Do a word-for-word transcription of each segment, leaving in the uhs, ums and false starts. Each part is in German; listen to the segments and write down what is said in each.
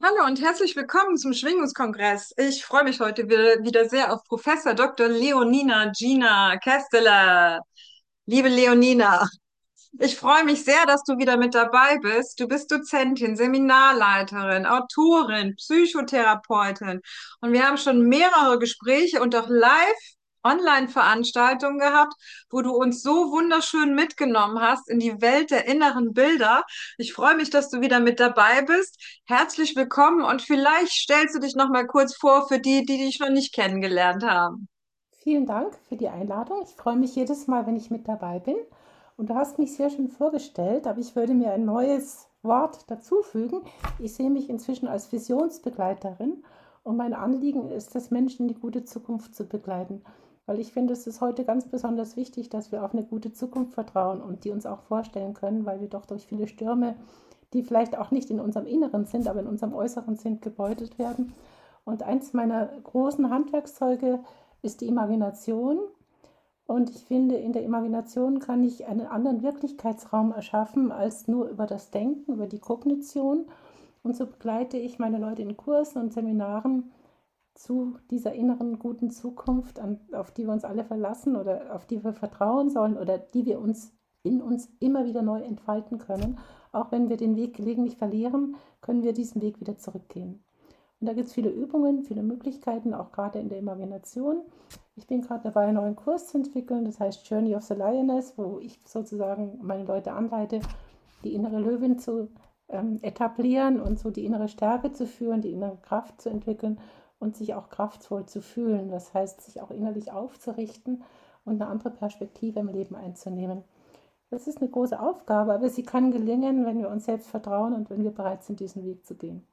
Hallo und herzlich willkommen zum Schwingungskongress. Ich freue mich heute wieder, wieder sehr auf Professor Doktor Leonina Gina Kesteler. Liebe Leonina, ich freue mich sehr, dass du wieder mit dabei bist. Du bist Dozentin, Seminarleiterin, Autorin, Psychotherapeutin und wir haben schon mehrere Gespräche und auch Live-Online-Veranstaltungen gehabt, wo du uns so wunderschön mitgenommen hast in die Welt der inneren Bilder. Ich freue mich, dass du wieder mit dabei bist. Herzlich willkommen und vielleicht stellst du dich noch mal kurz vor für die, die dich noch nicht kennengelernt haben. Vielen Dank für die Einladung. Ich freue mich jedes Mal, wenn ich mit dabei bin. Und du hast mich sehr schön vorgestellt, aber ich würde mir ein neues Wort dazufügen. Ich sehe mich inzwischen als Visionsbegleiterin und mein Anliegen ist es, Menschen in die gute Zukunft zu begleiten. Weil ich finde, es ist heute ganz besonders wichtig, dass wir auf eine gute Zukunft vertrauen und die uns auch vorstellen können, weil wir doch durch viele Stürme, die vielleicht auch nicht in unserem Inneren sind, aber in unserem Äußeren sind, gebeutelt werden. Und eins meiner großen Handwerkszeuge ist die Imagination. Und ich finde, in der Imagination kann ich einen anderen Wirklichkeitsraum erschaffen als nur über das Denken, über die Kognition. Und so begleite ich meine Leute in Kursen und Seminaren zu dieser inneren guten Zukunft, an, auf die wir uns alle verlassen oder auf die wir vertrauen sollen oder die wir uns in uns immer wieder neu entfalten können. Auch wenn wir den Weg gelegentlich verlieren, können wir diesen Weg wieder zurückgehen. Und da gibt es viele Übungen, viele Möglichkeiten, auch gerade in der Imagination. Ich bin gerade dabei, einen neuen Kurs zu entwickeln, das heißt Journey of the Lioness, wo ich sozusagen meine Leute anleite, die innere Löwin zu ähm, etablieren und so die innere Stärke zu führen, die innere Kraft zu entwickeln und sich auch kraftvoll zu fühlen. Das heißt, sich auch innerlich aufzurichten und eine andere Perspektive im Leben einzunehmen. Das ist eine große Aufgabe, aber sie kann gelingen, wenn wir uns selbst vertrauen und wenn wir bereit sind, diesen Weg zu gehen.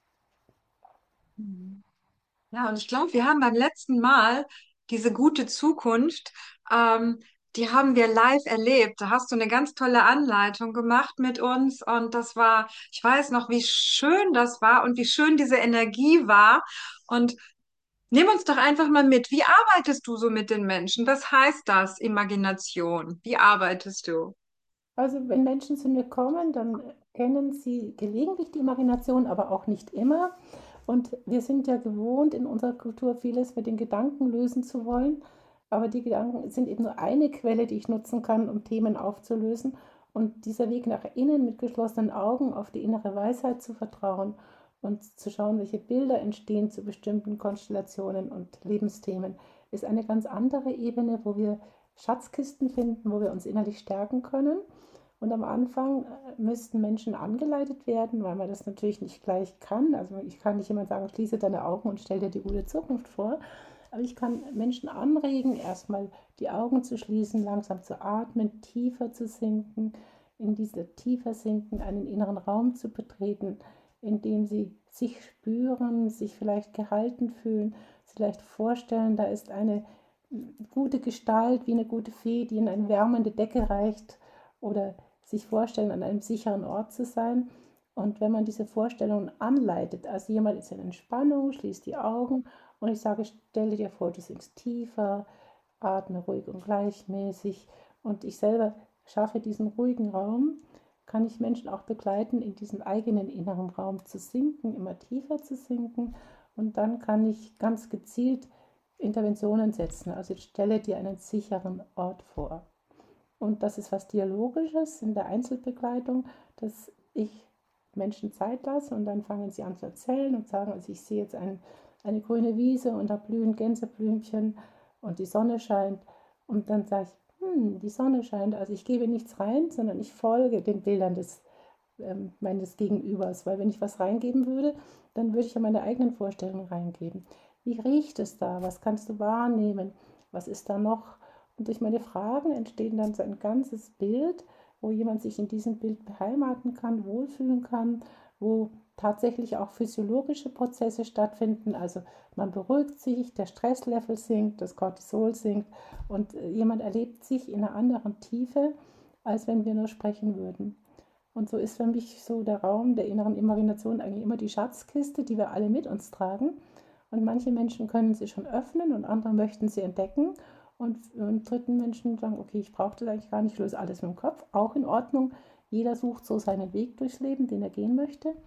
Mhm. Ja, und ich glaube, wir haben beim letzten Mal diese gute Zukunft, ähm, die haben wir live erlebt. Da hast du eine ganz tolle Anleitung gemacht mit uns und das war, ich weiß noch, wie schön das war und wie schön diese Energie war. Und nimm uns doch einfach mal mit. Wie arbeitest du so mit den Menschen? Was heißt das, Imagination? Wie arbeitest du? Also wenn Menschen zu mir kommen, dann kennen sie gelegentlich die Imagination, aber auch nicht immer. Und wir sind ja gewohnt, in unserer Kultur vieles mit den Gedanken lösen zu wollen. Aber die Gedanken sind eben nur eine Quelle, die ich nutzen kann, um Themen aufzulösen. Und dieser Weg nach innen mit geschlossenen Augen auf die innere Weisheit zu vertrauen und zu schauen, welche Bilder entstehen zu bestimmten Konstellationen und Lebensthemen, ist eine ganz andere Ebene, wo wir Schatzkisten finden, wo wir uns innerlich stärken können. Und am Anfang äh, müssten Menschen angeleitet werden, weil man das natürlich nicht gleich kann. Also ich kann nicht jemand sagen, schließe deine Augen und stell dir die gute Zukunft vor. Aber ich kann Menschen anregen, erstmal die Augen zu schließen, langsam zu atmen, tiefer zu sinken, in diese tiefer sinken, einen inneren Raum zu betreten, in dem sie sich spüren, sich vielleicht gehalten fühlen, sich vielleicht vorstellen, da ist eine gute Gestalt, wie eine gute Fee, die in eine wärmende Decke reicht oder sich vorstellen, an einem sicheren Ort zu sein. Und wenn man diese Vorstellungen anleitet, also jemand ist in Entspannung, schließt die Augen und ich sage, stelle dir vor, du sinkst tiefer, atme ruhig und gleichmäßig und ich selber schaffe diesen ruhigen Raum, kann ich Menschen auch begleiten, in diesen eigenen inneren Raum zu sinken, immer tiefer zu sinken und dann kann ich ganz gezielt Interventionen setzen. Also stelle dir einen sicheren Ort vor. Und das ist was Dialogisches in der Einzelbegleitung, dass ich Menschen Zeit lasse und dann fangen sie an zu erzählen und sagen, also ich sehe jetzt ein, eine grüne Wiese und da blühen Gänseblümchen und die Sonne scheint. Und dann sage ich, hm, die Sonne scheint. Also ich gebe nichts rein, sondern ich folge den Bildern des, ähm, meines Gegenübers. Weil wenn ich was reingeben würde, dann würde ich ja meine eigenen Vorstellungen reingeben. Wie riecht es da? Was kannst du wahrnehmen? Was ist da noch? Und durch meine Fragen entsteht dann so ein ganzes Bild, wo jemand sich in diesem Bild beheimaten kann, wohlfühlen kann, wo tatsächlich auch physiologische Prozesse stattfinden. Also man beruhigt sich, der Stresslevel sinkt, das Cortisol sinkt und jemand erlebt sich in einer anderen Tiefe, als wenn wir nur sprechen würden. Und so ist für mich so der Raum der inneren Imagination eigentlich immer die Schatzkiste, die wir alle mit uns tragen. Und manche Menschen können sie schon öffnen und andere möchten sie entdecken. Und, und dritten Menschen sagen, okay, ich brauche das eigentlich gar nicht, ich löse alles mit dem Kopf. Auch in Ordnung. Jeder sucht so seinen Weg durchs Leben, den er gehen möchte.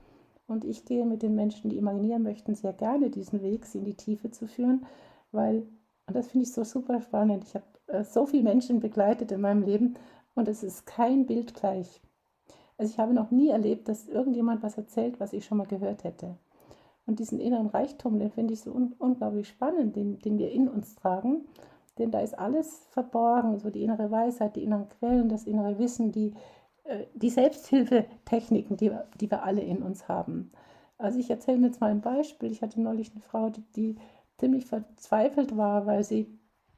Und ich gehe mit den Menschen, die imaginieren möchten, sehr gerne diesen Weg, sie in die Tiefe zu führen, weil, und das finde ich so super spannend, ich habe äh, so viele Menschen begleitet in meinem Leben und es ist kein Bild gleich. Also ich habe noch nie erlebt, dass irgendjemand was erzählt, was ich schon mal gehört hätte. Und diesen inneren Reichtum, den finde ich so un unglaublich spannend, den, den wir in uns tragen. Denn da ist alles verborgen, so die innere Weisheit, die inneren Quellen, das innere Wissen, die, äh, die Selbsthilfetechniken, die, die wir alle in uns haben. Also ich erzähle mir jetzt mal ein Beispiel. Ich hatte neulich eine Frau, die, die ziemlich verzweifelt war, weil sie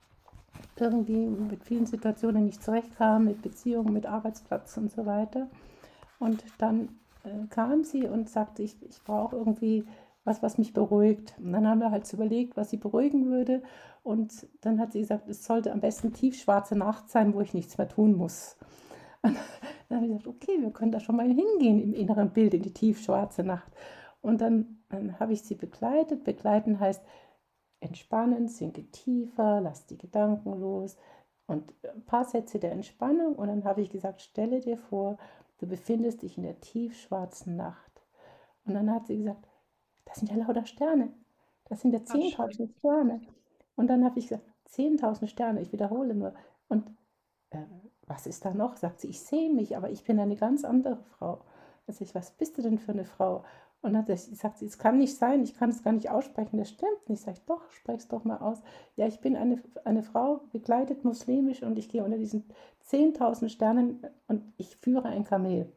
irgendwie mit vielen Situationen nicht zurechtkam, mit Beziehungen, mit Arbeitsplatz und so weiter. Und dann äh, kam sie und sagte, ich, ich brauche irgendwie was, was mich beruhigt. Und dann haben wir halt überlegt, was sie beruhigen würde. Und dann hat sie gesagt, es sollte am besten tiefschwarze Nacht sein, wo ich nichts mehr tun muss. Und dann habe ich gesagt, okay, wir können da schon mal hingehen im inneren Bild, in die tiefschwarze Nacht. Und dann, dann habe ich sie begleitet. Begleiten heißt entspannen, sinke tiefer, lass die Gedanken los und ein paar Sätze der Entspannung. Und dann habe ich gesagt, stelle dir vor, du befindest dich in der tiefschwarzen Nacht. Und dann hat sie gesagt, das sind ja lauter Sterne. Das sind ja Ach, schön. zehntausend Sterne. Und dann habe ich gesagt, zehntausend Sterne, ich wiederhole nur. Und äh, was ist da noch? Sagt sie, ich sehe mich, aber ich bin eine ganz andere Frau. Da sag ich, was bist du denn für eine Frau? Und dann sagt sie, es kann nicht sein, ich kann es gar nicht aussprechen, das stimmt nicht. Sag ich, doch, sprech es doch mal aus. Ja, ich bin eine, eine Frau, begleitet muslimisch und ich gehe unter diesen zehntausend Sternen und ich führe ein Kamel.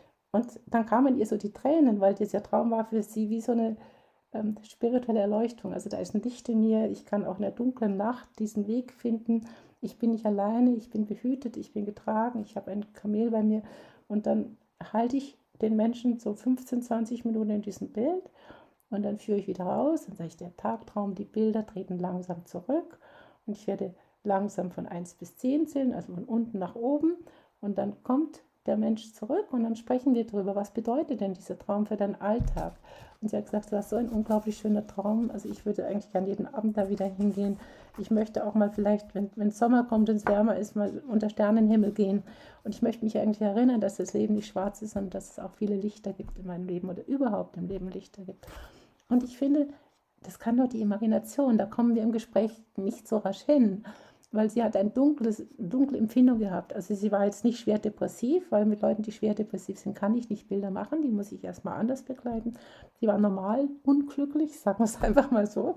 Und dann kamen ihr so die Tränen, weil dieser Traum war für sie wie so eine ähm, spirituelle Erleuchtung. Also da ist ein Licht in mir, ich kann auch in der dunklen Nacht diesen Weg finden. Ich bin nicht alleine, ich bin behütet, ich bin getragen, ich habe ein Kamel bei mir. Und dann halte ich den Menschen so fünfzehn, zwanzig Minuten in diesem Bild und dann führe ich wieder raus. Dann sage ich, der Tagtraum, die Bilder treten langsam zurück und ich werde langsam von eins bis zehn zählen, also von unten nach oben. Und dann kommt der Mensch zurück und dann sprechen wir darüber, was bedeutet denn dieser Traum für deinen Alltag? Und sie hat gesagt, das ist so ein unglaublich schöner Traum. Also ich würde eigentlich gerne jeden Abend da wieder hingehen. Ich möchte auch mal vielleicht, wenn, wenn Sommer kommt und es wärmer ist, mal unter Sternenhimmel gehen. Und ich möchte mich eigentlich erinnern, dass das Leben nicht schwarz ist, sondern dass es auch viele Lichter gibt in meinem Leben oder überhaupt im Leben Lichter gibt. Und ich finde, das kann nur die Imagination. Da kommen wir im Gespräch nicht so rasch hin, weil sie hat eine dunkles, dunkle Empfindung gehabt. Also sie war jetzt nicht schwer depressiv, weil mit Leuten, die schwer depressiv sind, kann ich nicht Bilder machen. Die muss ich erstmal anders begleiten. Sie war normal unglücklich, sagen wir es einfach mal so.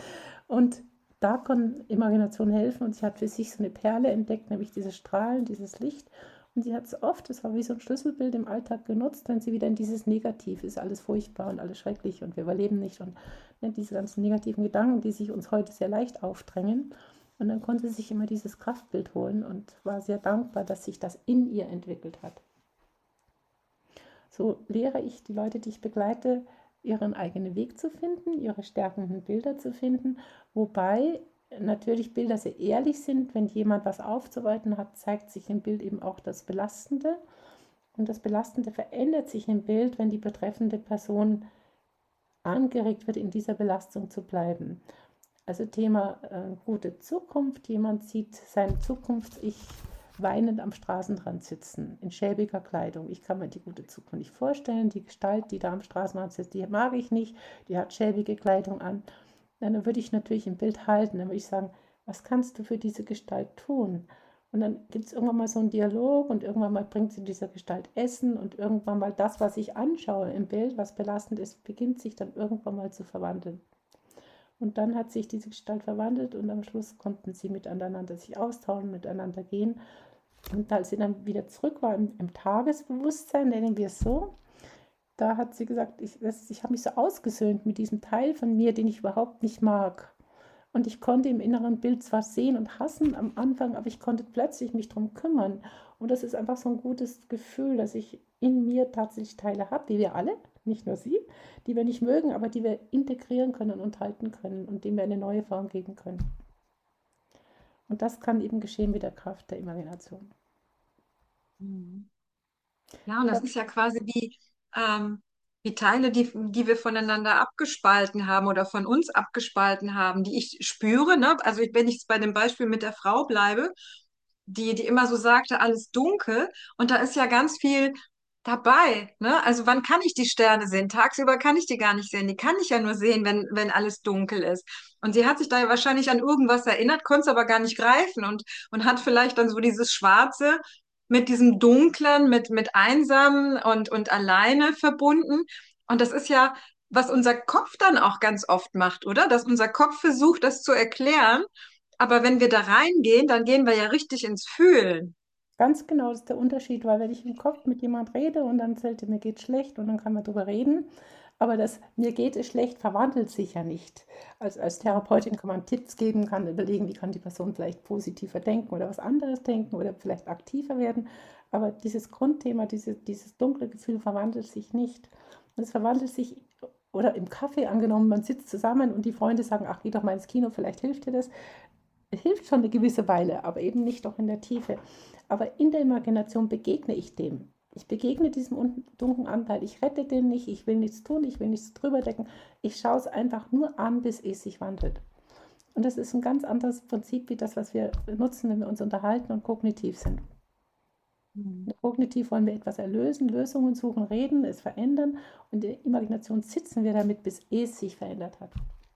Und da kann Imagination helfen. Und sie hat für sich so eine Perle entdeckt, nämlich diese Strahlen, dieses Licht. Und sie hat es oft, das war wie so ein Schlüsselbild im Alltag genutzt, wenn sie wieder in dieses Negativ ist, alles furchtbar und alles schrecklich und wir überleben nicht und ne, diese ganzen negativen Gedanken, die sich uns heute sehr leicht aufdrängen. Und dann konnte sie sich immer dieses Kraftbild holen und war sehr dankbar, dass sich das in ihr entwickelt hat. So lehre ich die Leute, die ich begleite, ihren eigenen Weg zu finden, ihre stärkenden Bilder zu finden, wobei natürlich Bilder sehr ehrlich sind. Wenn jemand was aufzuarbeiten hat, zeigt sich im Bild eben auch das Belastende. Und das Belastende verändert sich im Bild, wenn die betreffende Person angeregt wird, in dieser Belastung zu bleiben. Also Thema äh, gute Zukunft. Jemand sieht seine Zukunft-Ich weinend am Straßenrand sitzen, in schäbiger Kleidung. Ich kann mir die gute Zukunft nicht vorstellen. Die Gestalt, die da am Straßenrand sitzt, die mag ich nicht. Die hat schäbige Kleidung an. Dann würde ich natürlich im Bild halten. Dann würde ich sagen, was kannst du für diese Gestalt tun? Und dann gibt es irgendwann mal so einen Dialog und irgendwann mal bringt sie dieser Gestalt Essen und irgendwann mal das, was ich anschaue im Bild, was belastend ist, beginnt sich dann irgendwann mal zu verwandeln. Und dann hat sich diese Gestalt verwandelt und am Schluss konnten sie miteinander sich austauschen, miteinander gehen. Und als sie dann wieder zurück war im, im Tagesbewusstsein, nennen wir es so, da hat sie gesagt, ich, ich habe mich so ausgesöhnt mit diesem Teil von mir, den ich überhaupt nicht mag. Und ich konnte im inneren Bild zwar sehen und hassen am Anfang, aber ich konnte plötzlich mich darum kümmern. Und das ist einfach so ein gutes Gefühl, dass ich in mir tatsächlich Teile habe, wie wir alle, nicht nur sie, die wir nicht mögen, aber die wir integrieren können und halten können und denen wir eine neue Form geben können. Und das kann eben geschehen mit der Kraft der Imagination. Mhm. Ja, und das ist ja quasi wie, ähm, wie Teile, die, die wir voneinander abgespalten haben oder von uns abgespalten haben, die ich spüre, ne? Also ich, wenn ich bei dem Beispiel mit der Frau bleibe, die, die immer so sagte, alles dunkel. Und da ist ja ganz viel. dabei, ne? Also wann kann ich die Sterne sehen? Tagsüber kann ich die gar nicht sehen. Die kann ich ja nur sehen, wenn, wenn alles dunkel ist. Und sie hat sich da ja wahrscheinlich an irgendwas erinnert, konnte es aber gar nicht greifen und, und hat vielleicht dann so dieses Schwarze mit diesem Dunklen, mit, mit Einsamen und, und alleine verbunden. Und das ist ja, was unser Kopf dann auch ganz oft macht, oder? Dass unser Kopf versucht, das zu erklären. Aber wenn wir da reingehen, dann gehen wir ja richtig ins Fühlen. Ganz genau, das ist der Unterschied, weil wenn ich im Kopf mit jemand rede und dann erzählt er, mir geht schlecht und dann kann man drüber reden, aber das mir geht es schlecht verwandelt sich ja nicht. Als, als Therapeutin kann man Tipps geben, kann überlegen, wie kann die Person vielleicht positiver denken oder was anderes denken oder vielleicht aktiver werden, aber dieses Grundthema, diese, dieses dunkle Gefühl verwandelt sich nicht. Und es verwandelt sich, oder im Kaffee angenommen, man sitzt zusammen und die Freunde sagen, ach, geh doch mal ins Kino, vielleicht hilft dir das. Hilft schon eine gewisse Weile, aber eben nicht auch in der Tiefe. Aber in der Imagination begegne ich dem. Ich begegne diesem dunklen Anteil. Ich rette den nicht, ich will nichts tun, ich will nichts drüber decken. Ich schaue es einfach nur an, bis es sich wandelt. Und das ist ein ganz anderes Prinzip wie das, was wir nutzen, wenn wir uns unterhalten und kognitiv sind. Mhm. Kognitiv wollen wir etwas erlösen, Lösungen suchen, reden, es verändern. Und in der Imagination sitzen wir damit, bis es sich verändert hat.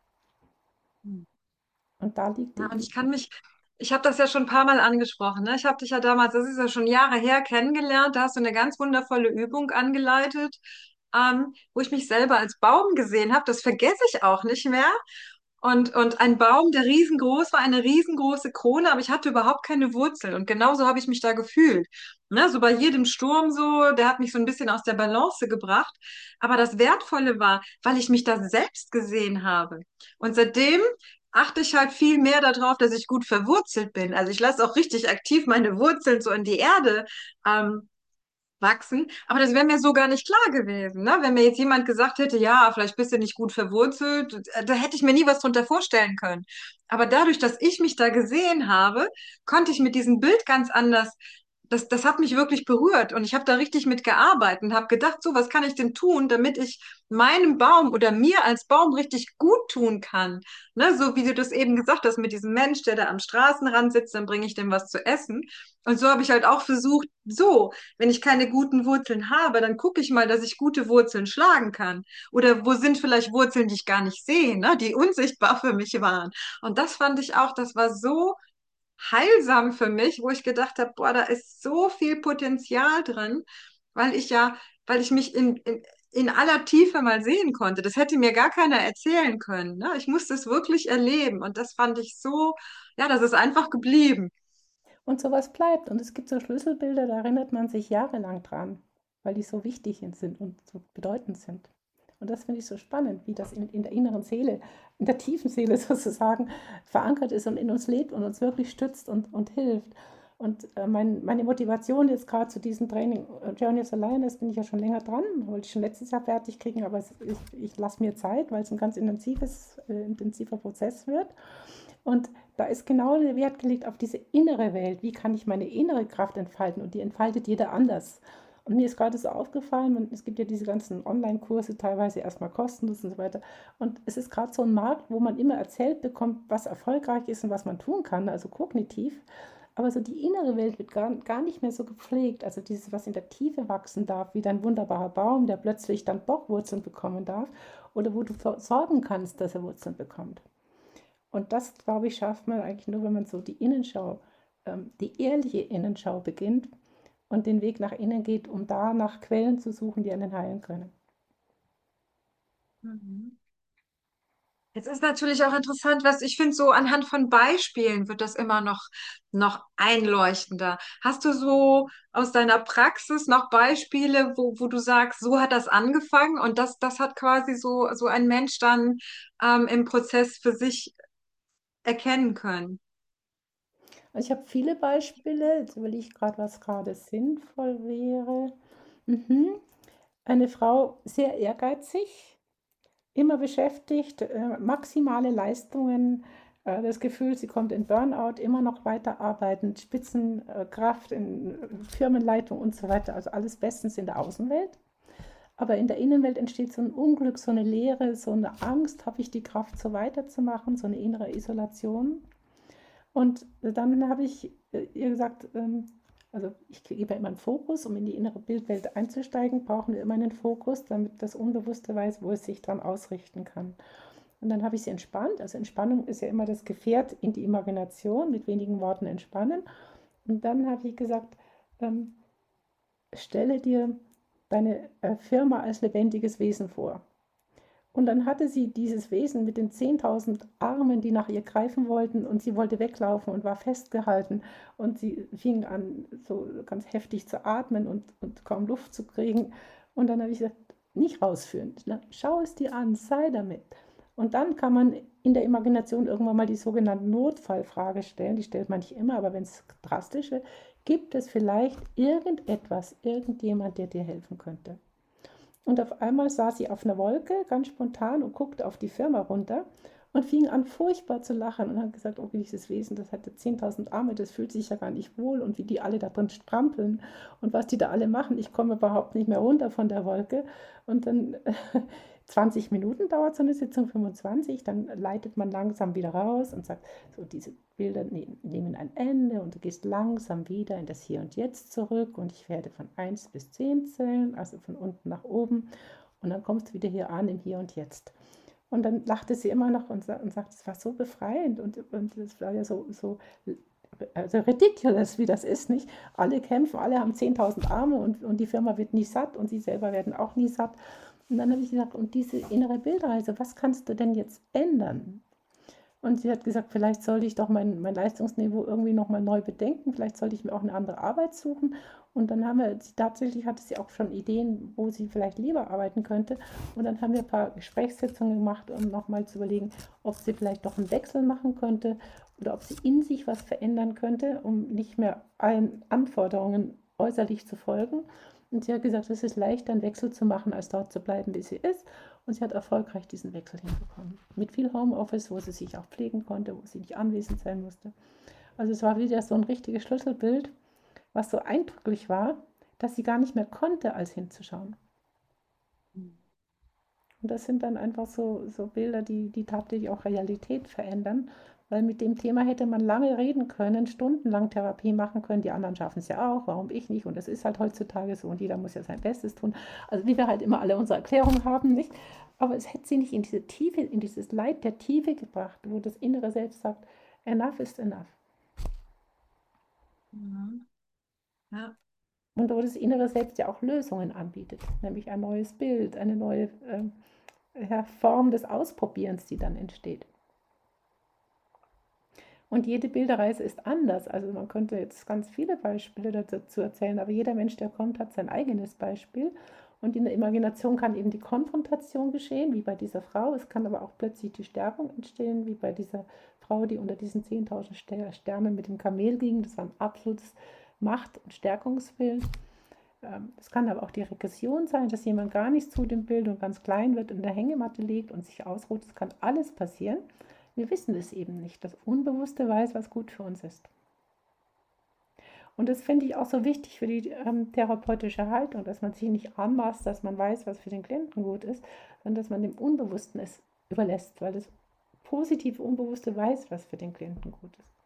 Und da liegt Ja, und die. ich kann mich, ich habe das ja schon ein paar Mal angesprochen, ne? Ich habe dich ja damals, das ist ja schon Jahre her, kennengelernt. Da hast du eine ganz wundervolle Übung angeleitet, ähm, wo ich mich selber als Baum gesehen habe. Das vergesse ich auch nicht mehr. Und, und ein Baum, der riesengroß war, eine riesengroße Krone, aber ich hatte überhaupt keine Wurzel. Und genauso habe ich mich da gefühlt. Ne? So bei jedem Sturm so, der hat mich so ein bisschen aus der Balance gebracht. Aber das Wertvolle war, weil ich mich da selbst gesehen habe. Und seitdem achte ich halt viel mehr darauf, dass ich gut verwurzelt bin. Also ich lasse auch richtig aktiv meine Wurzeln so in die Erde ähm, wachsen. Aber das wäre mir so gar nicht klar gewesen, ne? Wenn mir jetzt jemand gesagt hätte, ja, vielleicht bist du nicht gut verwurzelt, äh, da hätte ich mir nie was drunter vorstellen können. Aber dadurch, dass ich mich da gesehen habe, konnte ich mit diesem Bild ganz anders. Das, das hat mich wirklich berührt und ich habe da richtig mit gearbeitet und habe gedacht, so, was kann ich denn tun, damit ich meinem Baum oder mir als Baum richtig gut tun kann? Ne, so wie du das eben gesagt hast mit diesem Mensch, der da am Straßenrand sitzt, dann bringe ich dem was zu essen. Und so habe ich halt auch versucht, so, wenn ich keine guten Wurzeln habe, dann gucke ich mal, dass ich gute Wurzeln schlagen kann. Oder wo sind vielleicht Wurzeln, die ich gar nicht sehe, ne, die unsichtbar für mich waren. Und das fand ich auch, das war so heilsam für mich, wo ich gedacht habe, boah, da ist so viel Potenzial drin, weil ich ja, weil ich mich in, in, in aller Tiefe mal sehen konnte. Das hätte mir gar keiner erzählen können, ne? Ich musste es wirklich erleben. Und das fand ich so, ja, das ist einfach geblieben. Und sowas bleibt. Und es gibt so Schlüsselbilder, da erinnert man sich jahrelang dran, weil die so wichtig sind und so bedeutend sind. Und das finde ich so spannend, wie das in, in der inneren Seele, in der tiefen Seele sozusagen verankert ist und in uns lebt und uns wirklich stützt und, und hilft. Und äh, mein, meine Motivation jetzt gerade zu diesem Training äh, Journey of the Lioness bin ich ja schon länger dran, wollte ich schon letztes Jahr fertig kriegen, aber es, ich, ich lasse mir Zeit, weil es ein ganz intensives, äh, intensiver Prozess wird. Und da ist genau der Wert gelegt auf diese innere Welt. Wie kann ich meine innere Kraft entfalten? Und die entfaltet jeder anders. Und mir ist gerade so aufgefallen, und es gibt ja diese ganzen Online-Kurse, teilweise erstmal kostenlos und so weiter. Und es ist gerade so ein Markt, wo man immer erzählt bekommt, was erfolgreich ist und was man tun kann, also kognitiv. Aber so die innere Welt wird gar, gar nicht mehr so gepflegt. Also dieses, was in der Tiefe wachsen darf, wie dein wunderbarer Baum, der plötzlich dann doch Wurzeln bekommen darf. Oder wo du sorgen kannst, dass er Wurzeln bekommt. Und das, glaube ich, schafft man eigentlich nur, wenn man so die Innenschau, ähm, die ehrliche Innenschau beginnt und den Weg nach innen geht, um da nach Quellen zu suchen, die einen heilen können. Mhm. Jetzt ist natürlich auch interessant, was ich finde, so anhand von Beispielen wird das immer noch, noch einleuchtender. Hast du so aus deiner Praxis noch Beispiele, wo, wo du sagst, so hat das angefangen und das, das hat quasi so, so ein Mensch dann ähm, im Prozess für sich erkennen können? Also ich habe viele Beispiele, jetzt überlege ich gerade, was gerade sinnvoll wäre. Mhm. Eine Frau, sehr ehrgeizig, immer beschäftigt, äh, maximale Leistungen, äh, das Gefühl, sie kommt in Burnout, immer noch weiter arbeiten, Spitzenkraft in Firmenleitung und so weiter, also alles bestens in der Außenwelt. Aber in der Innenwelt entsteht so ein Unglück, so eine Leere, so eine Angst, habe ich die Kraft, so weiterzumachen, so eine innere Isolation. Und dann habe ich ihr gesagt, ähm, Also ich gebe immer einen Fokus, um in die innere Bildwelt einzusteigen, brauchen wir immer einen Fokus, damit das Unbewusste weiß, wo es sich dran ausrichten kann. Und dann habe ich sie entspannt. Also Entspannung ist ja immer das Gefährt in die Imagination, mit wenigen Worten entspannen. Und dann habe ich gesagt, ähm, stelle dir deine äh, Firma als lebendiges Wesen vor. Und dann hatte sie dieses Wesen mit den zehntausend Armen, die nach ihr greifen wollten, und sie wollte weglaufen und war festgehalten. Und sie fing an, so ganz heftig zu atmen und, und kaum Luft zu kriegen. Und dann habe ich gesagt, nicht rausführen, ne? Schau es dir an, sei damit. Und dann kann man in der Imagination irgendwann mal die sogenannte Notfallfrage stellen. Die stellt man nicht immer, aber wenn es drastisch wird, gibt es vielleicht irgendetwas, irgendjemand, der dir helfen könnte? Und auf einmal saß sie auf einer Wolke, ganz spontan, und guckte auf die Firma runter und fing an, furchtbar zu lachen und hat gesagt, oh, dieses Wesen, das hatte zehntausend Arme, das fühlt sich ja gar nicht wohl, und wie die alle da drin strampeln und was die da alle machen. Ich komme überhaupt nicht mehr runter von der Wolke. Und dann äh, zwanzig Minuten dauert so eine Sitzung, fünfundzwanzig, dann leitet man langsam wieder raus und sagt, so, diese Bilder ne nehmen ein Ende und du gehst langsam wieder in das Hier und Jetzt zurück, und ich werde von eins bis zehn zählen, also von unten nach oben, und dann kommst du wieder hier an im Hier und Jetzt. Und dann lachte sie immer noch und, sa und sagte, es war so befreiend, und, und es war ja so, so also ridiculous, wie das ist, nicht? Alle kämpfen, alle haben zehntausend Arme, und, und die Firma wird nie satt und sie selber werden auch nie satt. Und dann habe ich gesagt, und diese innere Bildreise, was kannst du denn jetzt ändern? Und sie hat gesagt, vielleicht sollte ich doch mein, mein Leistungsniveau irgendwie nochmal neu bedenken, vielleicht sollte ich mir auch eine andere Arbeit suchen. Und dann haben wir, tatsächlich hatte sie auch schon Ideen, wo sie vielleicht lieber arbeiten könnte. Und dann haben wir ein paar Gesprächssitzungen gemacht, um nochmal zu überlegen, ob sie vielleicht doch einen Wechsel machen könnte oder ob sie in sich was verändern könnte, um nicht mehr allen Anforderungen äußerlich zu folgen. Und sie hat gesagt, es ist leichter, einen Wechsel zu machen, als dort zu bleiben, wie sie ist. Und sie hat erfolgreich diesen Wechsel hinbekommen. Mit viel Homeoffice, wo sie sich auch pflegen konnte, wo sie nicht anwesend sein musste. Also es war wieder so ein richtiges Schlüsselbild, was so eindrücklich war, dass sie gar nicht mehr konnte, als hinzuschauen. Und das sind dann einfach so, so Bilder, die, die tatsächlich auch Realität verändern, weil mit dem Thema hätte man lange reden können, stundenlang Therapie machen können. Die anderen schaffen es ja auch, warum ich nicht? Und das ist halt heutzutage so, und jeder muss ja sein Bestes tun. Also wie wir halt immer alle unsere Erklärungen haben, nicht? Aber es hätte sie nicht in diese Tiefe, in dieses Leid der Tiefe gebracht, wo das innere Selbst sagt, enough is enough. Mhm. Ja. Und wo das innere Selbst ja auch Lösungen anbietet, nämlich ein neues Bild, eine neue äh, Form des Ausprobierens, die dann entsteht. Und jede Bilderreise ist anders. Also man könnte jetzt ganz viele Beispiele dazu erzählen, aber jeder Mensch, der kommt, hat sein eigenes Beispiel. Und in der Imagination kann eben die Konfrontation geschehen, wie bei dieser Frau. Es kann aber auch plötzlich die Stärkung entstehen, wie bei dieser Frau, die unter diesen zehntausend Sternen mit dem Kamel ging. Das war ein absolutes Macht- und Stärkungsbild. Es kann aber auch die Regression sein, dass jemand gar nicht zu dem Bild und ganz klein wird und in der Hängematte liegt und sich ausruht. Das kann alles passieren. Wir wissen es eben nicht. Das Unbewusste weiß, was gut für uns ist. Und das finde ich auch so wichtig für die ähm, therapeutische Haltung, dass man sich nicht anmaßt, dass man weiß, was für den Klienten gut ist, sondern dass man dem Unbewussten es überlässt, weil das positive Unbewusste weiß, was für den Klienten gut ist.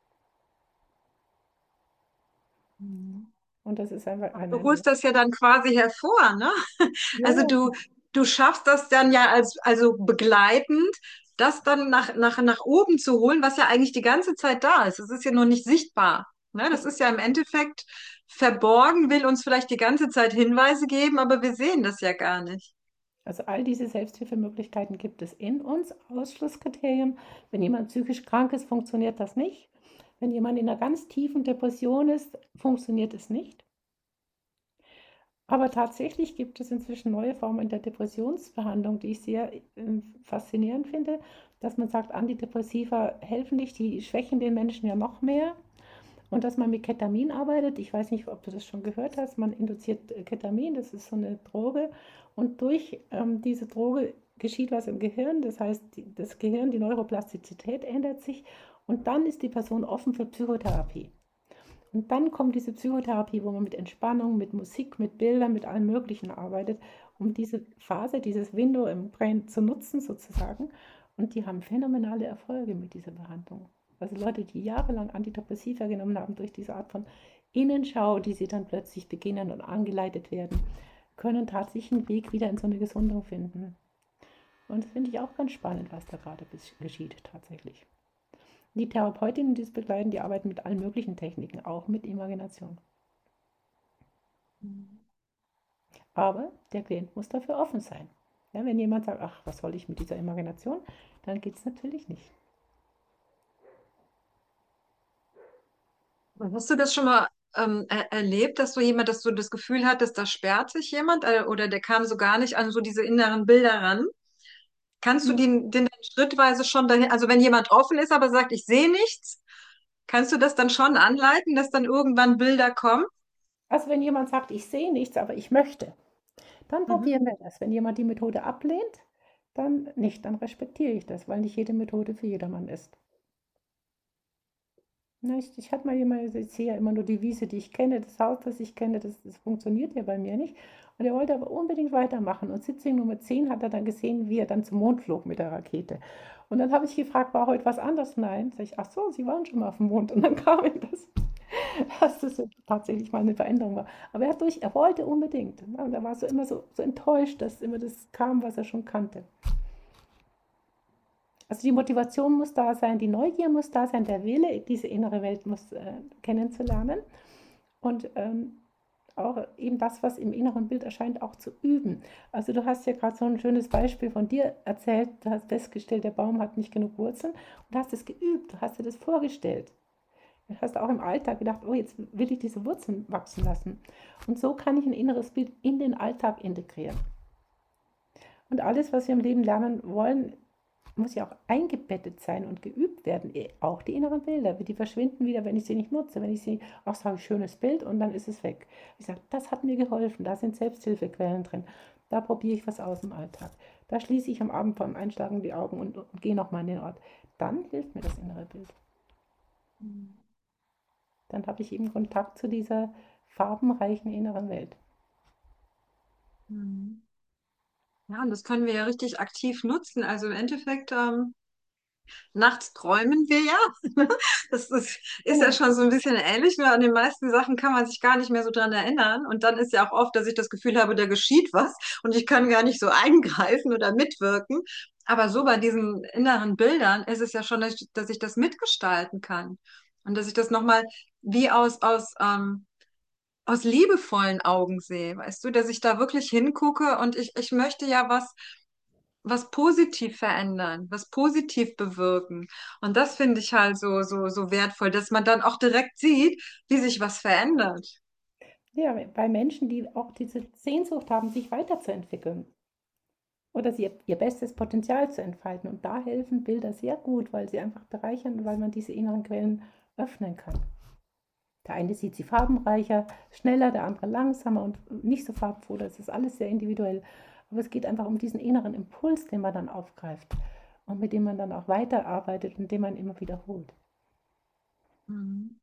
Mhm. Und das ist einfach Du eine, eine holst das ja dann quasi hervor, ne? ja, Also ja. du, du schaffst das dann ja als, also begleitend, das dann nach, nach, nach oben zu holen, was ja eigentlich die ganze Zeit da ist. Es ist ja nur nicht sichtbar. Ne? Das ist ja im Endeffekt verborgen, will uns vielleicht die ganze Zeit Hinweise geben, aber wir sehen das ja gar nicht. Also all diese Selbsthilfemöglichkeiten gibt es in uns. Ausschlusskriterien: wenn jemand psychisch krank ist, funktioniert das nicht. Wenn jemand in einer ganz tiefen Depression ist, funktioniert es nicht. Aber tatsächlich gibt es inzwischen neue Formen der Depressionsbehandlung, die ich sehr äh, faszinierend finde, dass man sagt, Antidepressiva helfen nicht, die schwächen den Menschen ja noch mehr. Und dass man mit Ketamin arbeitet, ich weiß nicht, ob du das schon gehört hast, man induziert äh, Ketamin, das ist so eine Droge. Und durch ähm, diese Droge geschieht was im Gehirn, das heißt, die, das Gehirn, die Neuroplastizität ändert sich, und dann ist die Person offen für Psychotherapie. Und dann kommt diese Psychotherapie, wo man mit Entspannung, mit Musik, mit Bildern, mit allem Möglichen arbeitet, um diese Phase, dieses Window im Brain zu nutzen sozusagen. Und die haben phänomenale Erfolge mit dieser Behandlung. Also Leute, die jahrelang Antidepressiva genommen haben, durch diese Art von Innenschau, die sie dann plötzlich beginnen und angeleitet werden, können tatsächlich einen Weg wieder in so eine Gesundung finden. Und das finde ich auch ganz spannend, was da gerade geschieht tatsächlich. Die Therapeutinnen, die es begleiten, die arbeiten mit allen möglichen Techniken, auch mit Imagination. Mhm. Aber der Klient muss dafür offen sein. Ja, wenn jemand sagt, ach, was soll ich mit dieser Imagination, dann geht es natürlich nicht. Hast du das schon mal ähm, er erlebt, dass so jemand, dass du das Gefühl hattest, da sperrt sich jemand äh, oder der kam so gar nicht an so diese inneren Bilder ran? Kannst du den, den dann schrittweise schon dahin, also wenn jemand offen ist, aber sagt, ich sehe nichts, kannst du das dann schon anleiten, dass dann irgendwann Bilder kommen? Also wenn jemand sagt, ich sehe nichts, aber ich möchte, dann Mhm. probieren wir das. Wenn jemand die Methode ablehnt, dann nicht, dann respektiere ich das, weil nicht jede Methode für jedermann ist. Na, ich, ich hatte mal jemanden, ich sehe ja immer nur die Wiese, die ich kenne, das Haus, das ich kenne, das, das funktioniert ja bei mir nicht. Und er wollte aber unbedingt weitermachen. Und Sitzung Nummer zehn hat er dann gesehen, wie er dann zum Mond flog mit der Rakete. Und dann habe ich gefragt, war heute was anderes? Nein. Sag ich, ach so, Sie waren schon mal auf dem Mond. Und dann kam ihm das, dass das tatsächlich mal eine Veränderung war. Aber er, hat durch, er wollte unbedingt. Und er war so immer so, so enttäuscht, dass immer das kam, was er schon kannte. Also die Motivation muss da sein, die Neugier muss da sein, der Wille, diese innere Welt muss äh, kennenzulernen und ähm, auch eben das, was im inneren Bild erscheint, auch zu üben. Also du hast ja gerade so ein schönes Beispiel von dir erzählt, du hast festgestellt, der Baum hat nicht genug Wurzeln und hast es geübt, du hast dir das vorgestellt. Du hast auch im Alltag gedacht, oh, jetzt will ich diese Wurzeln wachsen lassen. Und so kann ich ein inneres Bild in den Alltag integrieren. Und alles, was wir im Leben lernen wollen, muss ja auch eingebettet sein und geübt werden. Auch die inneren Bilder, die verschwinden wieder, wenn ich sie nicht nutze. Wenn ich sie, auch sage, schönes Bild und dann ist es weg. Ich sage, das hat mir geholfen, da sind Selbsthilfequellen drin. Da probiere ich was aus im Alltag. Da schließe ich am Abend beim Einschlagen die Augen und, und gehe nochmal an den Ort. Dann hilft mir das innere Bild. Mhm. Dann habe ich eben Kontakt zu dieser farbenreichen inneren Welt. Mhm. Ja, und das können wir ja richtig aktiv nutzen. Also im Endeffekt, ähm, nachts träumen wir ja. Das ist, ist ja Genau. schon so ein bisschen ähnlich, nur an den meisten Sachen kann man sich gar nicht mehr so dran erinnern. Und dann ist ja auch oft, dass ich das Gefühl habe, da geschieht was und ich kann gar nicht so eingreifen oder mitwirken. Aber so bei diesen inneren Bildern ist es ja schon, dass ich, dass ich das mitgestalten kann. Und dass ich das nochmal wie aus, aus, ähm, aus liebevollen Augen sehe, weißt du, dass ich da wirklich hingucke und ich, ich möchte ja was was positiv verändern, was positiv bewirken. Und das finde ich halt so, so, so wertvoll, dass man dann auch direkt sieht, wie sich was verändert. Ja, bei Menschen, die auch diese Sehnsucht haben, sich weiterzuentwickeln oder sie ihr, ihr bestes Potenzial zu entfalten. Und da helfen Bilder sehr gut, weil sie einfach bereichern, weil man diese inneren Quellen öffnen kann. Der eine sieht sie farbenreicher, schneller, der andere langsamer und nicht so farbenfroh. Das ist alles sehr individuell. Aber es geht einfach um diesen inneren Impuls, den man dann aufgreift und mit dem man dann auch weiterarbeitet und den man immer wiederholt. Mhm.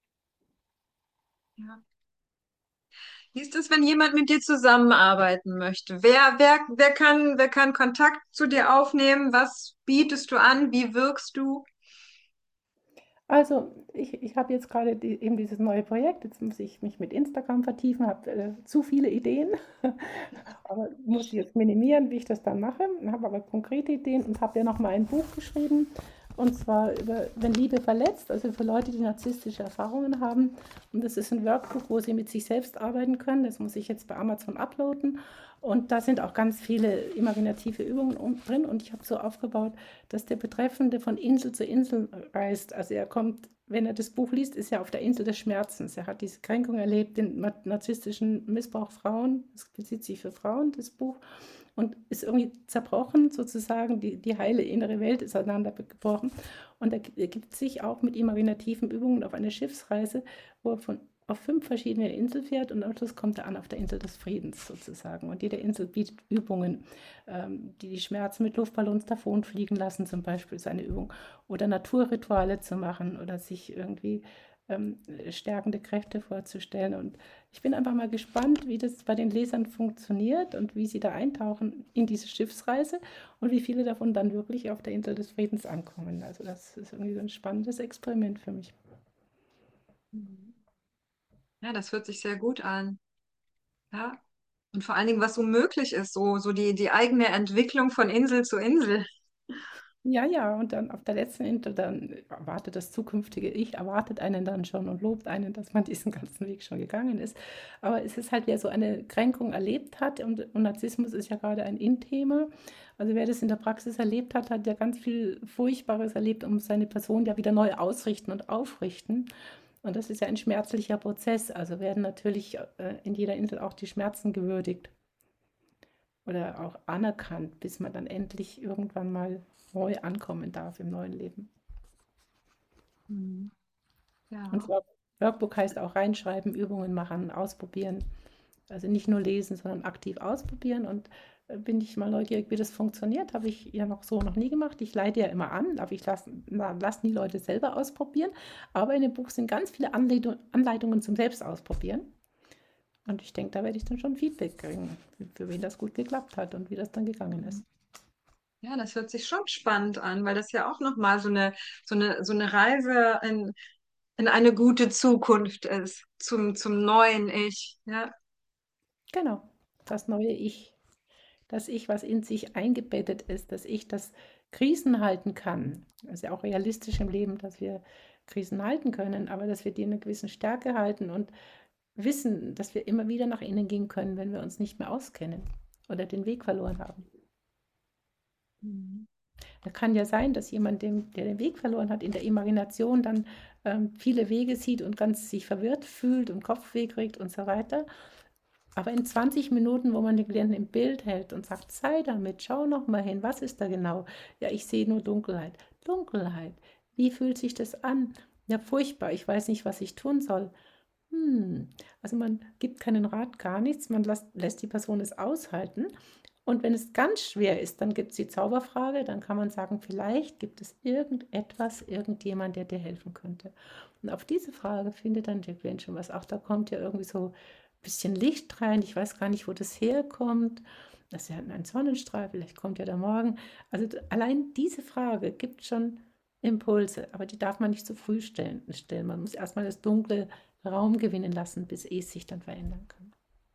Ja. Wie ist es, wenn jemand mit dir zusammenarbeiten möchte? Wer, wer, wer kann, wer kann Kontakt zu dir aufnehmen? Was bietest du an? Wie wirkst du? Also, ich, ich habe jetzt gerade die, eben dieses neue Projekt. Jetzt muss ich mich mit Instagram vertiefen, habe äh, zu viele Ideen, aber muss ich jetzt minimieren, wie ich das dann mache. Habe aber konkrete Ideen und habe ja noch mal ein Buch geschrieben. Und zwar über, wenn Liebe verletzt, also für Leute, die narzisstische Erfahrungen haben. Und das ist ein Workbook, wo sie mit sich selbst arbeiten können. Das muss ich jetzt bei Amazon uploaden. Und da sind auch ganz viele imaginative Übungen drin. Und ich habe so aufgebaut, dass der Betreffende von Insel zu Insel reist. Also er kommt, wenn er das Buch liest, ist er auf der Insel des Schmerzens. Er hat diese Kränkung erlebt, den narzisstischen Missbrauch Frauen. Es bezieht sich für Frauen, das Buch. Und ist irgendwie zerbrochen, sozusagen. Die, die heile innere Welt ist auseinandergebrochen. Und er gibt sich auch mit imaginativen Übungen auf eine Schiffsreise, wo er von auf fünf verschiedene Inseln fährt und am Schluss kommt er an auf der Insel des Friedens sozusagen. Und jede Insel bietet Übungen, ähm, die die Schmerzen mit Luftballons davonfliegen lassen, zum Beispiel ist eine Übung. Oder Naturrituale zu machen oder sich irgendwie ähm, stärkende Kräfte vorzustellen. Und ich bin einfach mal gespannt, wie das bei den Lesern funktioniert und wie sie da eintauchen in diese Schiffsreise und wie viele davon dann wirklich auf der Insel des Friedens ankommen. Also das ist irgendwie so ein spannendes Experiment für mich. Mhm. Ja, das hört sich sehr gut an. Ja. Und vor allen Dingen, was so möglich ist, so, so die, die eigene Entwicklung von Insel zu Insel. Ja, ja, und dann auf der letzten Insel, dann erwartet das zukünftige Ich, erwartet einen dann schon und lobt einen, dass man diesen ganzen Weg schon gegangen ist. Aber es ist halt, wer so eine Kränkung erlebt hat, und, und Narzissmus ist ja gerade ein In-Thema. Also wer das in der Praxis erlebt hat, hat ja ganz viel Furchtbares erlebt, um seine Person ja wieder neu ausrichten und aufrichten. Und das ist ja ein schmerzlicher Prozess. Also werden natürlich äh, in jeder Insel auch die Schmerzen gewürdigt oder auch anerkannt, bis man dann endlich irgendwann mal neu ankommen darf im neuen Leben. Mhm. Und Ja. Work- Workbook heißt auch reinschreiben, Übungen machen, ausprobieren. Also nicht nur lesen, sondern aktiv ausprobieren. Und äh, bin ich mal neugierig, wie das funktioniert. Habe ich ja noch so noch nie gemacht. Ich leite ja immer an, aber ich lasse lass die Leute selber ausprobieren. Aber in dem Buch sind ganz viele Anleitung, Anleitungen zum Selbstausprobieren. Und ich denke, da werde ich dann schon Feedback kriegen, für, für wen das gut geklappt hat und wie das dann gegangen ist. Ja, das hört sich schon spannend an, weil das ja auch nochmal so eine, so eine, so eine Reise in, in eine gute Zukunft ist, zum, zum neuen Ich. Ja. Genau, das neue Ich. Das Ich, was in sich eingebettet ist, dass ich das Krisen halten kann. Das ist ja auch realistisch im Leben, dass wir Krisen halten können, aber dass wir die in einer gewissen Stärke halten und wissen, dass wir immer wieder nach innen gehen können, wenn wir uns nicht mehr auskennen oder den Weg verloren haben. Mhm. Da kann ja sein, dass jemand, dem, der den Weg verloren hat, in der Imagination dann ähm, viele Wege sieht und ganz sich verwirrt fühlt und Kopfweh kriegt und so weiter. Aber in zwanzig Minuten, wo man den Klienten im Bild hält und sagt, sei damit, schau noch mal hin, was ist da genau? Ja, ich sehe nur Dunkelheit. Dunkelheit. Wie fühlt sich das an? Ja, furchtbar, ich weiß nicht, was ich tun soll. Hm. Also man gibt keinen Rat, gar nichts, man lässt, lässt die Person es aushalten. Und wenn es ganz schwer ist, dann gibt es die Zauberfrage, dann kann man sagen, vielleicht gibt es irgendetwas, irgendjemand, der dir helfen könnte. Und auf diese Frage findet dann der Klient schon was. Auch da kommt ja irgendwie so ein bisschen Licht rein. Ich weiß gar nicht, wo das herkommt. Das ist ja ein Sonnenstrahl, vielleicht kommt ja der Morgen. Also allein diese Frage gibt schon Impulse, aber die darf man nicht zu früh stellen. stellen. Man muss erstmal das dunkle Raum gewinnen lassen, bis es sich dann verändern kann.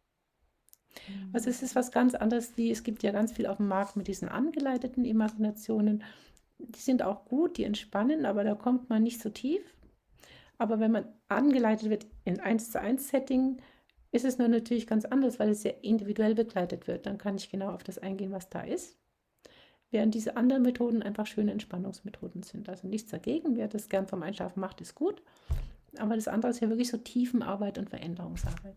Also es ist was ganz anderes, wie es gibt ja ganz viel auf dem Markt mit diesen angeleiteten Imaginationen. Die sind auch gut, die entspannen, aber da kommt man nicht so tief. Aber wenn man angeleitet wird in eins zu eins Setting, ist es nur natürlich ganz anders, weil es sehr individuell begleitet wird. Dann kann ich genau auf das eingehen, was da ist. Während diese anderen Methoden einfach schöne Entspannungsmethoden sind. Also nichts dagegen. Wer das gern vom Einschlafen macht, ist gut. Aber das andere ist ja wirklich so Tiefenarbeit und Veränderungsarbeit.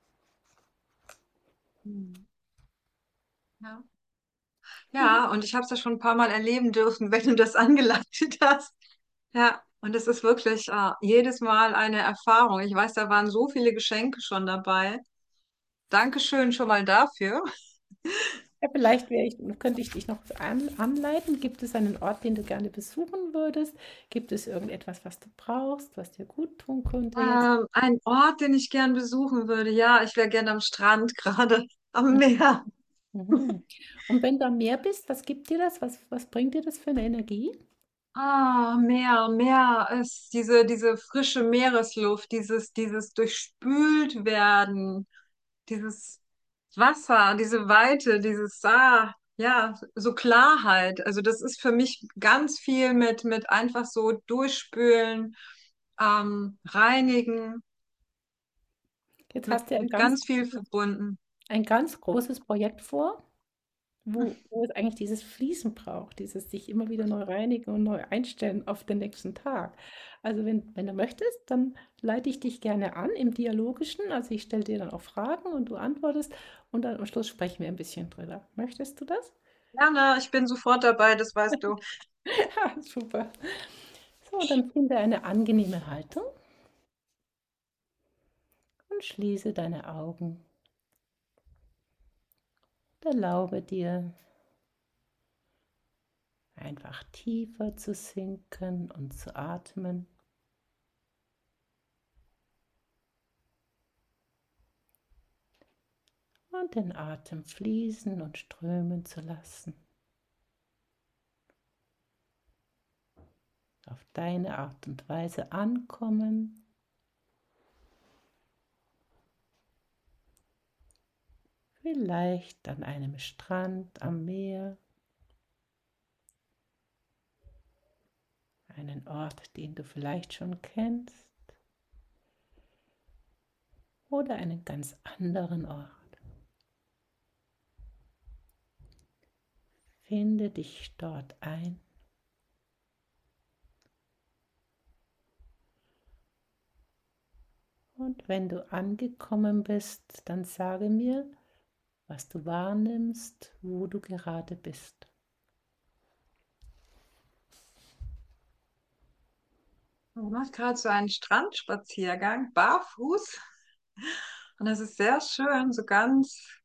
Mhm. Ja. Mhm. Ja, und ich habe es ja schon ein paar Mal erleben dürfen, wenn du das angeleitet hast. Ja, und es ist wirklich äh, jedes Mal eine Erfahrung. Ich weiß, da waren so viele Geschenke schon dabei. Dankeschön schon mal dafür. Ja, vielleicht wäre ich, könnte ich dich noch an, anleiten. Gibt es einen Ort, den du gerne besuchen würdest? Gibt es irgendetwas, was du brauchst, was dir gut tun könnte jetzt? Ähm, ein Ort, den ich gern besuchen würde. Ja, ich wäre gern am Strand, gerade am Meer. Mhm. Und wenn du am Meer bist, was gibt dir das? Was, was bringt dir das für eine Energie? Ah, Meer, Meer ist diese, diese frische Meeresluft, dieses, dieses durchspült werden, dieses Wasser, diese Weite, dieses, ah, ja, so Klarheit. Also das ist für mich ganz viel mit, mit einfach so durchspülen, ähm, reinigen, Jetzt mit, hast du ja ein mit ganz ganz viel großes, verbunden. ein ganz großes Projekt vor, wo, wo es eigentlich dieses Fließen braucht, dieses sich immer wieder neu reinigen und neu einstellen auf den nächsten Tag. Also wenn, wenn du möchtest, dann leite ich dich gerne an im Dialogischen. Also ich stelle dir dann auch Fragen und du antwortest und dann am Schluss sprechen wir ein bisschen drüber. Möchtest du das? Gerne, ich bin sofort dabei, das weißt du. Ja, super. So, dann finde eine angenehme Haltung und schließe deine Augen. Und erlaube dir, einfach tiefer zu sinken und zu atmen. und den Atem fließen und strömen zu lassen. Auf deine Art und Weise ankommen. Vielleicht an einem Strand am Meer, einen Ort, den du vielleicht schon kennst, oder einen ganz anderen Ort. Finde dich dort ein. Und wenn du angekommen bist, dann sage mir, was du wahrnimmst, wo du gerade bist. Du machst gerade so einen Strandspaziergang, barfuß. Und das ist sehr schön, so ganz,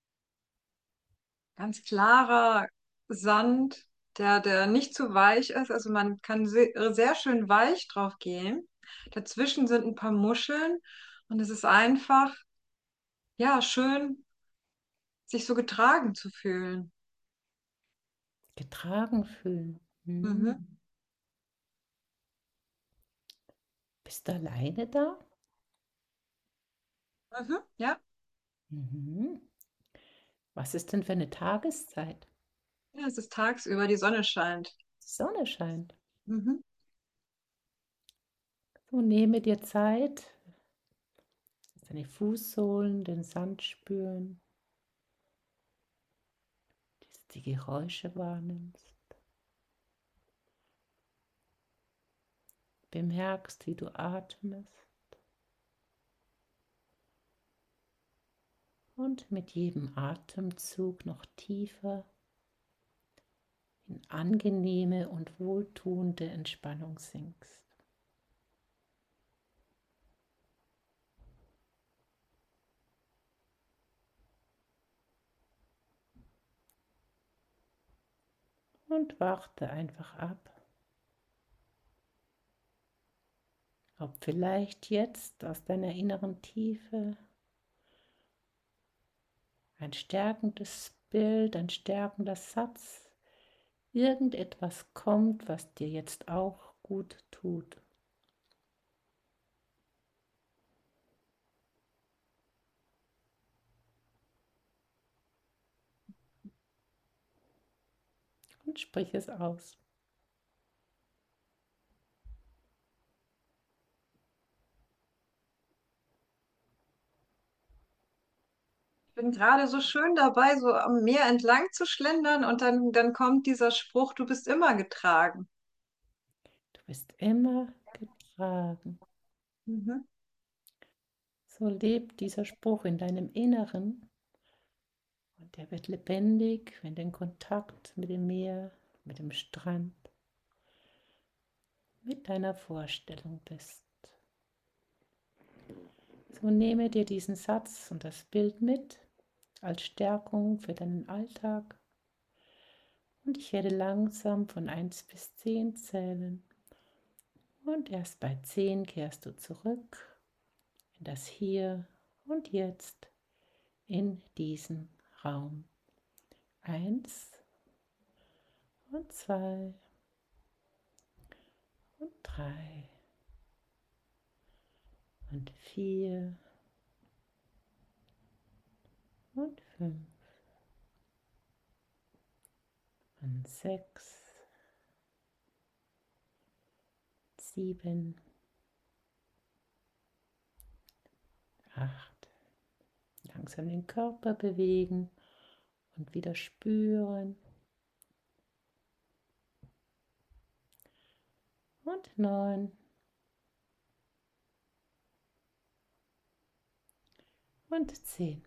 ganz klarer Sand, der, der nicht zu weich ist. Also man kann se sehr schön weich drauf gehen. Dazwischen sind ein paar Muscheln und es ist einfach, ja, schön, sich so getragen zu fühlen. Getragen fühlen. Mhm. Mhm. Bist du alleine da? Mhm. Ja, Mhm. Was ist denn für eine Tageszeit? ja, es ist tagsüber, die Sonne scheint. Die Sonne scheint. Mhm. So nehme dir Zeit, deine Fußsohlen, den Sand spüren, dass du die Geräusche wahrnimmst. Bemerkst, wie du atmest und mit jedem Atemzug noch tiefer in angenehme und wohltuende Entspannung sinkst. Und warte einfach ab, ob vielleicht jetzt aus deiner inneren Tiefe ein stärkendes Bild, ein stärkender Satz, irgendetwas kommt, was dir jetzt auch gut tut. Und sprich es aus. Ich bin gerade so schön dabei, so am Meer entlang zu schlendern und dann, dann kommt dieser Spruch, du bist immer getragen. Du bist immer getragen. Mhm. So lebt dieser Spruch in deinem Inneren und er wird lebendig, wenn du in Kontakt mit dem Meer, mit dem Strand, mit deiner Vorstellung bist. So nehme dir diesen Satz und das Bild mit als Stärkung für deinen Alltag und ich werde langsam von eins bis zehn zählen und erst bei zehn kehrst du zurück in das Hier und Jetzt, in diesen Raum. Eins und zwei und drei und vier und fünf und sechs, sieben, acht. Langsam den Körper bewegen und wieder spüren. Und neun und zehn.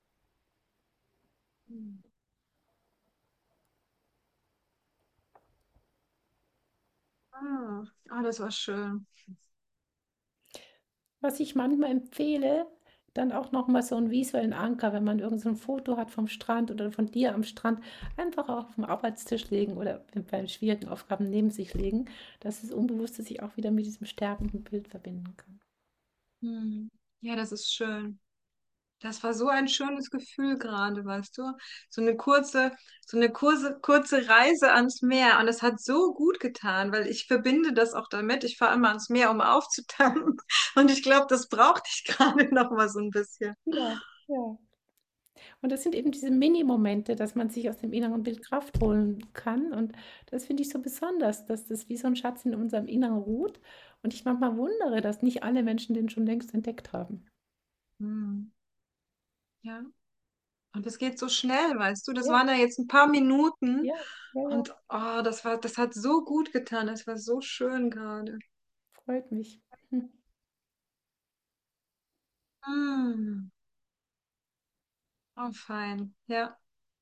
Ah, ah, das war schön. Was ich manchmal empfehle, dann auch noch mal so einen visuellen Anker, wenn man irgend so ein Foto hat vom Strand oder von dir am Strand, einfach auch auf dem Arbeitstisch legen oder bei schwierigen Aufgaben neben sich legen, dass das Unbewusste sich auch wieder mit diesem stärkenden Bild verbinden kann. Hm. Ja, das ist schön. Das war so ein schönes Gefühl gerade, weißt du? So eine kurze, so eine kurze, kurze Reise ans Meer. Und es hat so gut getan, weil ich verbinde das auch damit. Ich fahre immer ans Meer, um aufzutanken. Und ich glaube, das brauchte ich gerade noch mal so ein bisschen. Ja, ja. Und das sind eben diese Mini-Momente, dass man sich aus dem inneren Bild Kraft holen kann. Und das finde ich so besonders, dass das wie so ein Schatz in unserem Inneren ruht. Und ich manchmal wundere, dass nicht alle Menschen den schon längst entdeckt haben. Hm. Ja. Und es geht so schnell, weißt du? Das Ja, waren ja jetzt ein paar Minuten. ja, ja, ja, Und oh, das war, das hat so gut getan. Das war so schön gerade. freut mich. Hm. Hm. Oh, fein. Ja.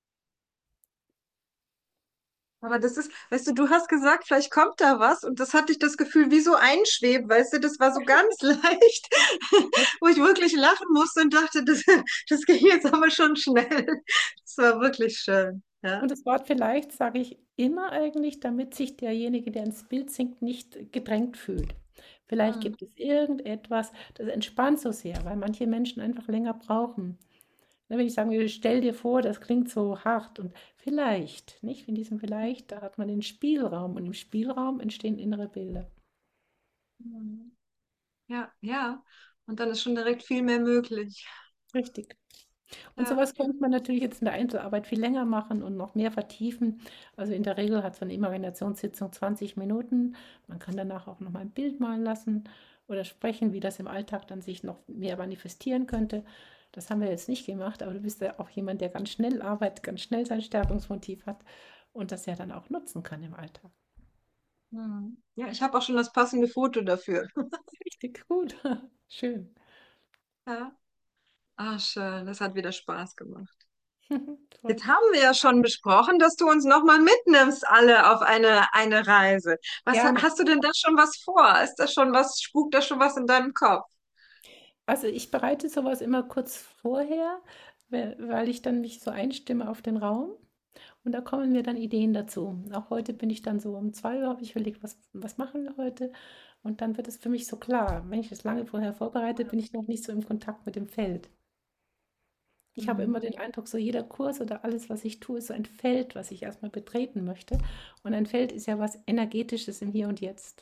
Aber das ist, weißt du, du hast gesagt, vielleicht kommt da was und das hatte ich das Gefühl wie so einschweben, weißt du, das war so ganz leicht, wo ich wirklich lachen musste und dachte, das, das ging jetzt aber schon schnell. Das war wirklich schön, ja. Und das Wort vielleicht sage ich immer eigentlich, damit sich derjenige, der ins Bild sinkt, nicht gedrängt fühlt. Vielleicht Hm. gibt es irgendetwas, das entspannt so sehr, weil manche Menschen einfach länger brauchen. Ne, wenn ich sagen würde, stell dir vor, das klingt so hart und vielleicht, nicht? In diesem vielleicht, da hat man den Spielraum und im Spielraum entstehen innere Bilder. Hm. Ja, ja. Und dann ist schon direkt viel mehr möglich. Richtig. Und Ja. sowas könnte man natürlich jetzt in der Einzelarbeit viel länger machen und noch mehr vertiefen. Also in der Regel hat so eine Imaginationssitzung zwanzig Minuten. Man kann danach auch noch mal ein Bild malen lassen oder sprechen, wie das im Alltag dann sich noch mehr manifestieren könnte. Das haben wir jetzt nicht gemacht, aber du bist ja auch jemand, der ganz schnell arbeitet, ganz schnell sein Stärkungsmotiv hat und das ja dann auch nutzen kann im Alltag. Hm. Ja, ich habe auch schon das passende Foto dafür. Richtig gut. Schön. Ja. Ah, schön. Das hat wieder Spaß gemacht. Jetzt Freut mich. haben wir ja schon besprochen, dass du uns nochmal mitnimmst, alle auf eine, eine Reise. Was ha- Gerne. hast du denn da schon was vor? Ist das schon was, spukt da schon was in deinem Kopf? Also ich bereite sowas immer kurz vorher, we- weil ich dann mich so einstimme auf den Raum. Und da kommen mir dann Ideen dazu. Auch heute bin ich dann so um zwei Uhr, habe ich überlegt, was, was machen wir heute? Und dann wird es für mich so klar. Wenn ich das lange vorher vorbereite, bin ich noch nicht so im Kontakt mit dem Feld. Ich habe immer Mhm. den Eindruck, so jeder Kurs oder alles, was ich tue, ist so ein Feld, was ich erstmal betreten möchte. Und ein Feld ist ja was Energetisches im Hier und Jetzt.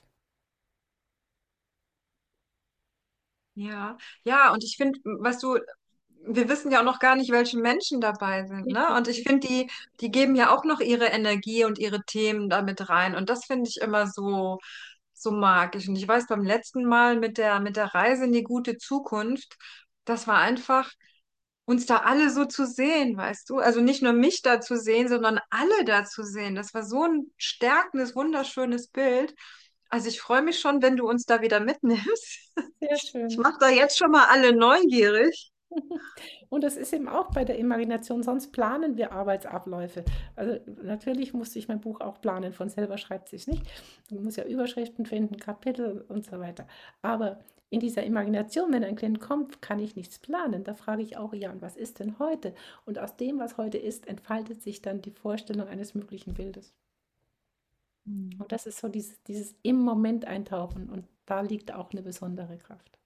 Ja, ja, und ich finde, weißt du, wir wissen ja auch noch gar nicht, welche Menschen dabei sind, ne? Richtig. Und ich finde, die, die geben ja auch noch ihre Energie und ihre Themen damit rein. Und das finde ich immer so, so magisch. Und ich weiß, beim letzten Mal mit der, mit der Reise in die gute Zukunft, das war einfach, uns da alle so zu sehen, weißt du? Also nicht nur mich da zu sehen, sondern alle da zu sehen. Das war so ein stärkendes, wunderschönes Bild. Also ich freue mich schon, wenn du uns da wieder mitnimmst. Sehr Ich schön. mache da jetzt schon mal alle neugierig. Und das ist eben auch bei der Imagination, sonst planen wir Arbeitsabläufe. Also natürlich musste ich mein Buch auch planen, von selber schreibt sich nicht. Man muss ja Überschriften finden, Kapitel und so weiter. Aber in dieser Imagination, wenn ein Klient kommt, kann ich nichts planen. Da frage ich auch, ja, und was ist denn heute? Und aus dem, was heute ist, entfaltet sich dann die Vorstellung eines möglichen Bildes. Hm. Und das ist so dieses, dieses im Moment eintauchen. Und da liegt auch eine besondere Kraft.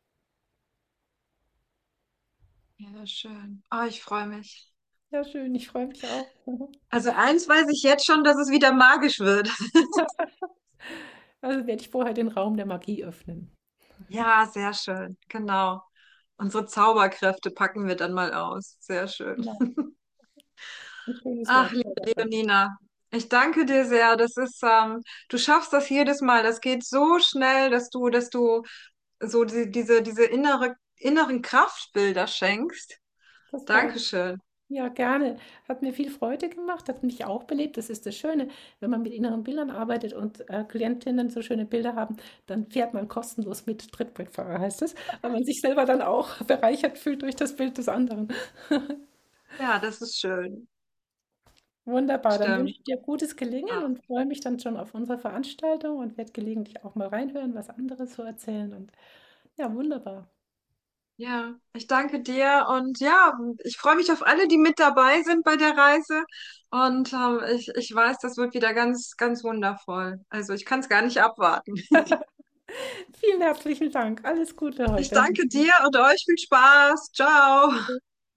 Ja, schön. Oh, ich freue mich. Ja, schön, ich freue mich auch. Also eins weiß ich jetzt schon, dass es wieder magisch wird. Also werde ich vorher den Raum der Magie öffnen. Ja, sehr schön. Genau. Unsere Zauberkräfte packen wir dann mal aus. Sehr schön. Genau, ein schönes Ach, Wort. liebe Leonina, ich danke dir sehr. Das ist, ähm, du schaffst das jedes Mal. Das geht so schnell, dass du, dass du so die, diese, diese innere, inneren Kraftbilder schenkst. Das freut mich. Dankeschön. Ja, gerne. Hat mir viel Freude gemacht, hat mich auch belebt. Das ist das Schöne, wenn man mit inneren Bildern arbeitet und äh, Klientinnen so schöne Bilder haben, dann fährt man kostenlos mit Trittbrettfahrer, heißt es, weil man sich selber dann auch bereichert fühlt durch das Bild des anderen. Ja, das ist schön. Wunderbar, dann wünsche Stimmt. ich dir gutes Gelingen Ja. und freue mich dann schon auf unsere Veranstaltung und werde gelegentlich auch mal reinhören, was anderes so erzählen. Und ja, wunderbar. Ja, ich danke dir und ja, ich freue mich auf alle, die mit dabei sind bei der Reise und ähm, ich, ich weiß, das wird wieder ganz, ganz wundervoll. Also ich kann es gar nicht abwarten. Vielen herzlichen Dank. Alles Gute Ich heute. danke dir und euch viel Spaß. Ciao.